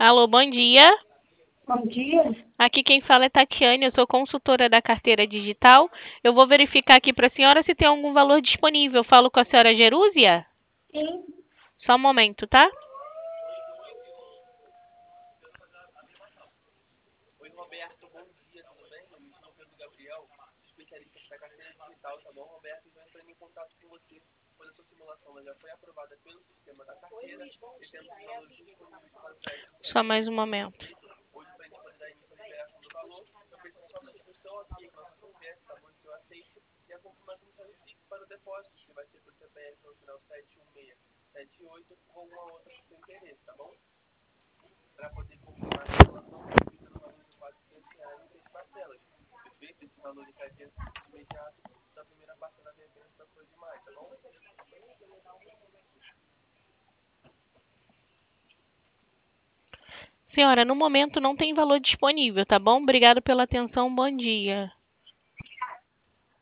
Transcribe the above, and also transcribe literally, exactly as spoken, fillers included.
Alô, bom dia. Bom dia. Aqui quem fala é Tatiane, eu sou consultora da carteira digital. Eu vou verificar aqui para a senhora se tem algum valor disponível. Falo com a senhora Jerúzia? Sim. Só um momento, tá? Oi, Roberto, bom dia, tudo bem? Eu me chamo Pedro Gabriel, especialista da carteira digital, tá bom, Roberto? Estou entrando em contato com você, pois a sua simulação ela já foi aprovada pelo sistema da carteira e temos os valores disponíveis para o crédito. Só mais um momento. Hoje, para a gente poder dar início à liberação do valor, eu preciso somente do seu ok, que nossa conversa, tá bom? Seu aceite e a confirmação do seu recibo para o depósito, que vai ser por C P F no final sete um seis sete oito ou alguma outra do seu interesse, tá bom? Para poder confirmar a simulação, você fica no valor de quatrocentos reais em seis parcelas. Perfeito? Esse valor cai de imediato da primeira parcela da referência da folha de maio, tá bom? Senhora, no momento não tem valor disponível, tá bom? Obrigado pela atenção, bom dia.